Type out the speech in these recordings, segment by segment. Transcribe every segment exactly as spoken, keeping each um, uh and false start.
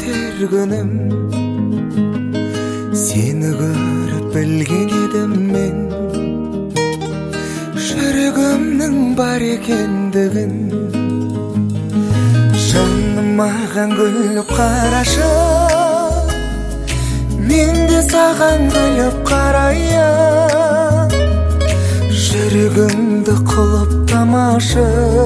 өтер күнім, сені көріп білген едім мен, жүрегімнің бар екендігін. Жаным маған күліп қарашы, мен де саған күліп қарайын. Жүрегіңді құлыптамашы,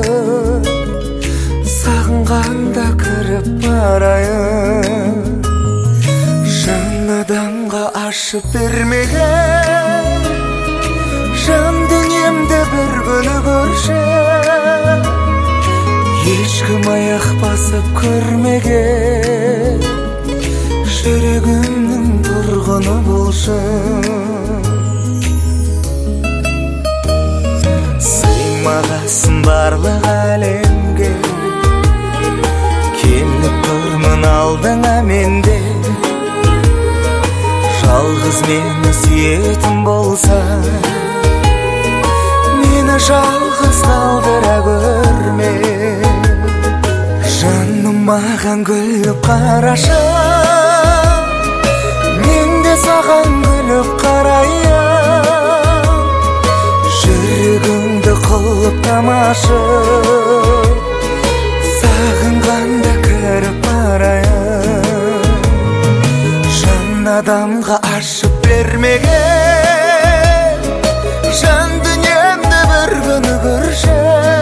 сағынғанда кіріп барайын. Жан адамға ашып бермеген, жан дүниемді бір күні көрші. Ешкім аяқ басып көрмеген, жүрегімнің тұрғыны болшы. Сыймағасын барлық әлемге, келіп тұрмын алдыңа менде. Жалғыз мені сүйетін болса, мені жалғыз қалдыра көрме. Жаным маған күліп қарашы, мен де саған күліп қарайын. Жүрегіңді құлыптамашы, сағынғанда кіріп барайын. Жан адамға ашып бермеген, жан дүниемді бір күні көрші.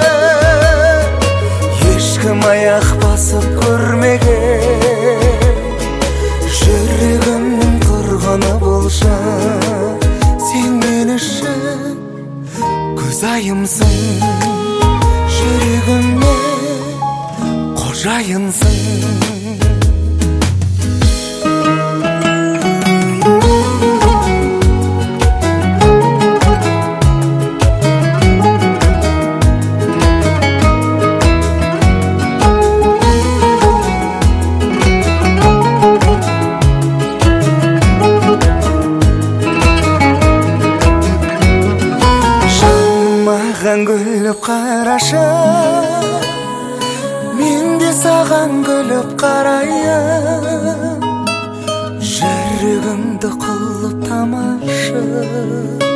Ешкім аяқ басып көрмеген, жүрегімнің тұрғыны болшы. Сен мен үшін көзайымсың, жүрегіме қожайынсың. Маған күліп қарашы, мен де саған күліп қарайын. Жүрегіңді құлыптамашы.